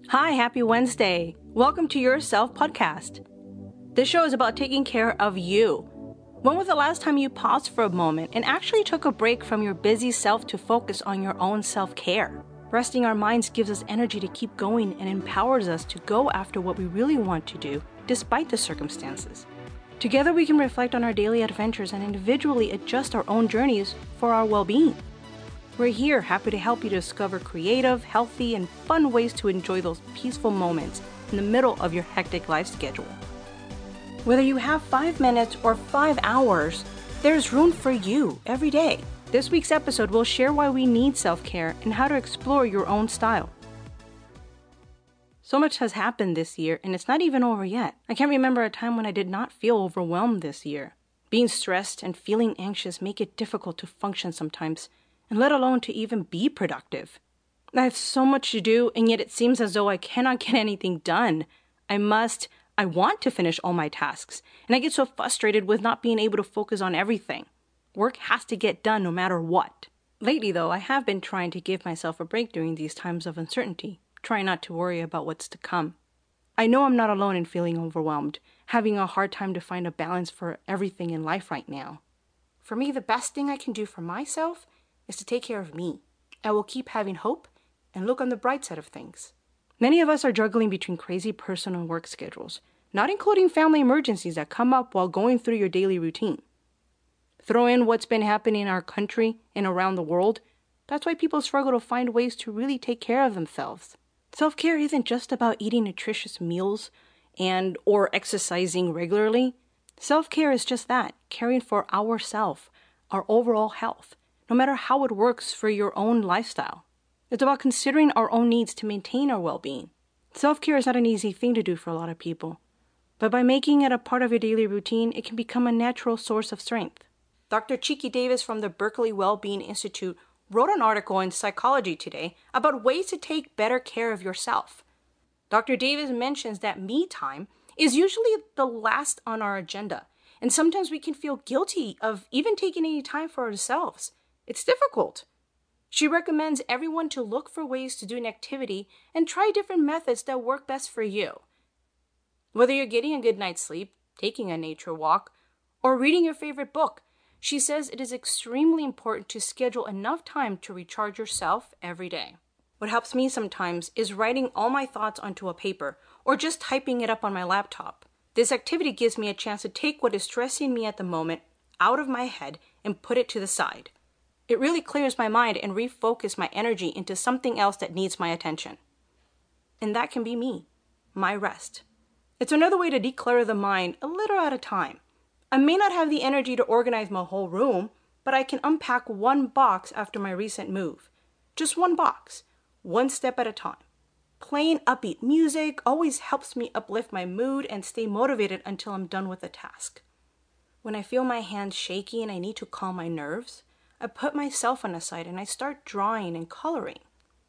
Hi, happy Wednesday. Welcome to Your Self podcast. This show is about taking care of you. When was the last time you paused for a moment and actually took a break from your busy self to focus on your own self-care? Resting our minds gives us energy to keep going and empowers us to go after what we really want to do, despite the circumstances. Together we can reflect on our daily adventures and individually adjust our own journeys for our well-being. We're here, happy to help you discover creative, healthy, and fun ways to enjoy those peaceful moments in the middle of your hectic life schedule. Whether you have 5 minutes or 5 hours, there's room for you every day. This week's episode will share why we need self-care and how to explore your own style. So much has happened this year, and it's not even over yet. I can't remember a time when I did not feel overwhelmed this year. Being stressed and feeling anxious make it difficult to function sometimes, and let alone to even be productive. I have so much to do, and yet it seems as though I cannot get anything done. I want to finish all my tasks, and I get so frustrated with not being able to focus on everything. Work has to get done no matter what. Lately, though, I have been trying to give myself a break during these times of uncertainty, trying not to worry about what's to come. I know I'm not alone in feeling overwhelmed, having a hard time to find a balance for everything in life right now. For me, the best thing I can do for myself is to take care of me. I will keep having hope and look on the bright side of things. Many of us are juggling between crazy personal work schedules, not including family emergencies that come up while going through your daily routine. Throw in what's been happening in our country and around the world. That's why people struggle to find ways to really take care of themselves. Self-care isn't just about eating nutritious meals or exercising regularly. Self-care is just that, caring for ourselves, our overall health, no matter how it works for your own lifestyle. It's about considering our own needs to maintain our well-being. Self-care is not an easy thing to do for a lot of people, but by making it a part of your daily routine, it can become a natural source of strength. Dr. Chiki Davis from the Berkeley Wellbeing Institute wrote an article in Psychology Today about ways to take better care of yourself. Dr. Davis mentions that me time is usually the last on our agenda, and sometimes we can feel guilty of even taking any time for ourselves. It's difficult. She recommends everyone to look for ways to do an activity and try different methods that work best for you. Whether you're getting a good night's sleep, taking a nature walk, or reading your favorite book, she says it is extremely important to schedule enough time to recharge yourself every day. What helps me sometimes is writing all my thoughts onto a paper or just typing it up on my laptop. This activity gives me a chance to take what is stressing me at the moment out of my head and put it to the side. It really clears my mind and refocus my energy into something else that needs my attention. And that can be me, my rest. It's another way to declutter the mind a little at a time. I may not have the energy to organize my whole room, but I can unpack one box after my recent move. Just one box, one step at a time. Playing upbeat music always helps me uplift my mood and stay motivated until I'm done with the task. When I feel my hands shaky and I need to calm my nerves, I put my cell phone aside and I start drawing and coloring.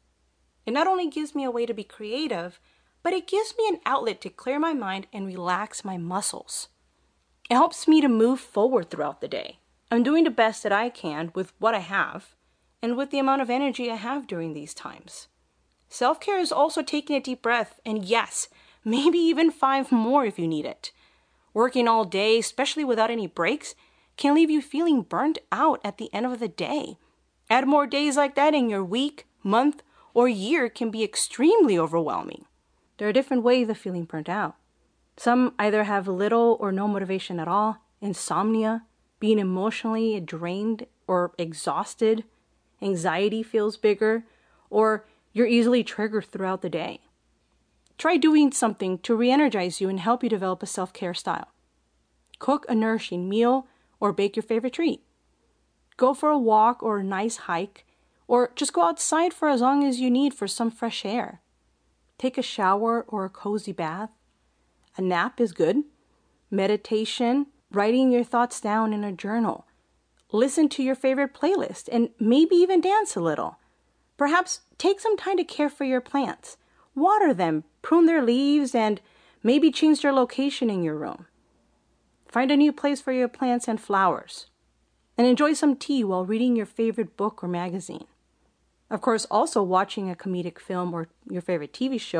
It not only gives me a way to be creative, but it gives me an outlet to clear my mind and relax my muscles. It helps me to move forward throughout the day. I'm doing the best that I can with what I have and with the amount of energy I have during these times. Self-care is also taking a deep breath, and yes, maybe even 5 more if you need it. Working all day, especially without any breaks, can leave you feeling burnt out at the end of the day. Add more days like that in your week, month, or year can be extremely overwhelming. There are different ways of feeling burnt out. Some either have little or no motivation at all, insomnia, being emotionally drained or exhausted, anxiety feels bigger, or you're easily triggered throughout the day. Try doing something to re-energize you and help you develop a self-care style. Cook a nourishing meal or bake your favorite treat. Go for a walk or a nice hike, or just go outside for as long as you need for some fresh air. Take a shower or a cozy bath. A nap is good. Meditation, writing your thoughts down in a journal. Listen to your favorite playlist and maybe even dance a little. Perhaps take some time to care for your plants. Water them, prune their leaves, and maybe change their location in your room. Find a new place for your plants and flowers. And enjoy some tea while reading your favorite book or magazine. Of course, also watching a comedic film or your favorite TV show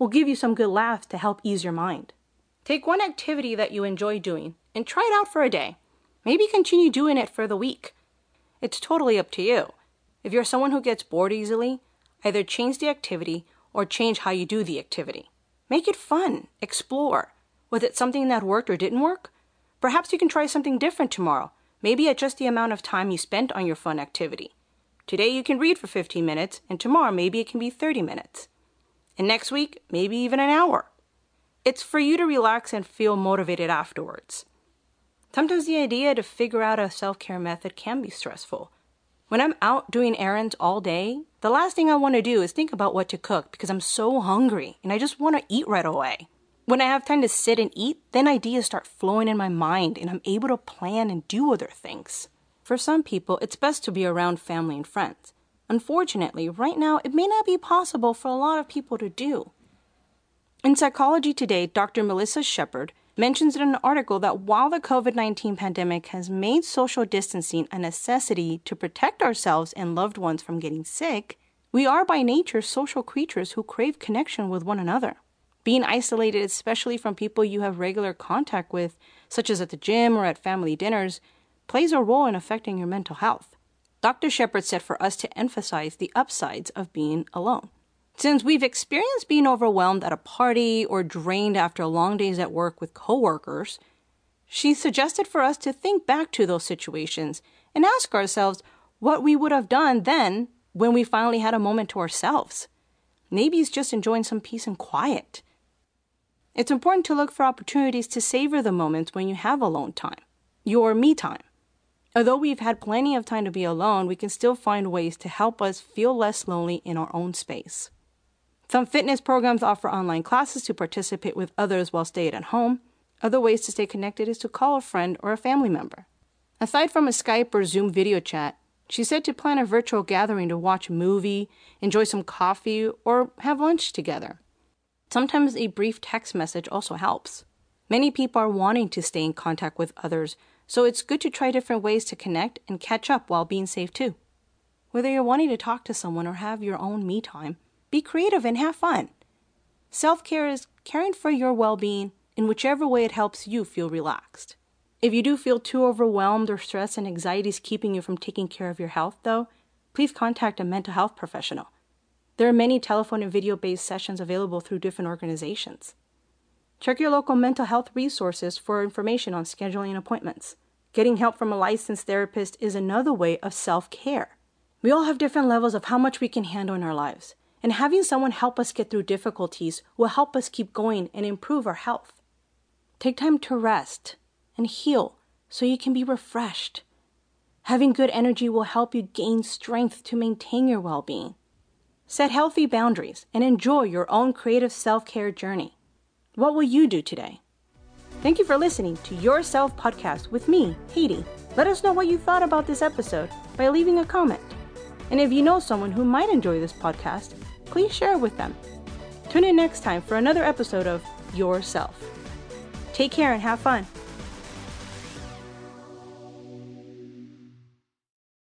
will give you some good laughs to help ease your mind. Take one activity that you enjoy doing and try it out for a day. Maybe continue doing it for the week. It's totally up to you. If you're someone who gets bored easily, either change the activity or change how you do the activity. Make it fun. Explore. Was it something that worked or didn't work? Perhaps you can try something different tomorrow. Maybe adjust the amount of time you spent on your fun activity. Today you can read for 15 minutes, and tomorrow maybe it can be 30 minutes. And next week, maybe even an hour. It's for you to relax and feel motivated afterwards. Sometimes the idea to figure out a self-care method can be stressful. When I'm out doing errands all day, the last thing I want to do is think about what to cook because I'm so hungry and I just want to eat right away. When I have time to sit and eat, then ideas start flowing in my mind and I'm able to plan and do other things. For some people, it's best to be around family and friends. Unfortunately, right now, it may not be possible for a lot of people to do. In Psychology Today, Dr. Melissa Shepard mentions in an article that while the COVID-19 pandemic has made social distancing a necessity to protect ourselves and loved ones from getting sick, we are by nature social creatures who crave connection with one another. Being isolated, especially from people you have regular contact with, such as at the gym or at family dinners, plays a role in affecting your mental health. Dr. Shepard said for us to emphasize the upsides of being alone. Since we've experienced being overwhelmed at a party or drained after long days at work with coworkers, she suggested for us to think back to those situations and ask ourselves what we would have done then when we finally had a moment to ourselves. Maybe it's just enjoying some peace and quiet. It's important to look for opportunities to savor the moments when you have alone time, your me time. Although we've had plenty of time to be alone, we can still find ways to help us feel less lonely in our own space. Some fitness programs offer online classes to participate with others while staying at home. Other ways to stay connected is to call a friend or a family member. Aside from a Skype or Zoom video chat, she said to plan a virtual gathering to watch a movie, enjoy some coffee, or have lunch together. Sometimes a brief text message also helps. Many people are wanting to stay in contact with others, so it's good to try different ways to connect and catch up while being safe too. Whether you're wanting to talk to someone or have your own me time, be creative and have fun. Self-care is caring for your well-being in whichever way it helps you feel relaxed. If you do feel too overwhelmed or stressed and anxiety is keeping you from taking care of your health, though, please contact a mental health professional. There are many telephone and video-based sessions available through different organizations. Check your local mental health resources for information on scheduling appointments. Getting help from a licensed therapist is another way of self-care. We all have different levels of how much we can handle in our lives, and having someone help us get through difficulties will help us keep going and improve our health. Take time to rest and heal so you can be refreshed. Having good energy will help you gain strength to maintain your well-being. Set healthy boundaries and enjoy your own creative self-care journey. What will you do today? Thank you for listening to Your Self Podcast with me, Haiti. Let us know what you thought about this episode by leaving a comment. And if you know someone who might enjoy this podcast, please share it with them. Tune in next time for another episode of Yourself. Take care and have fun.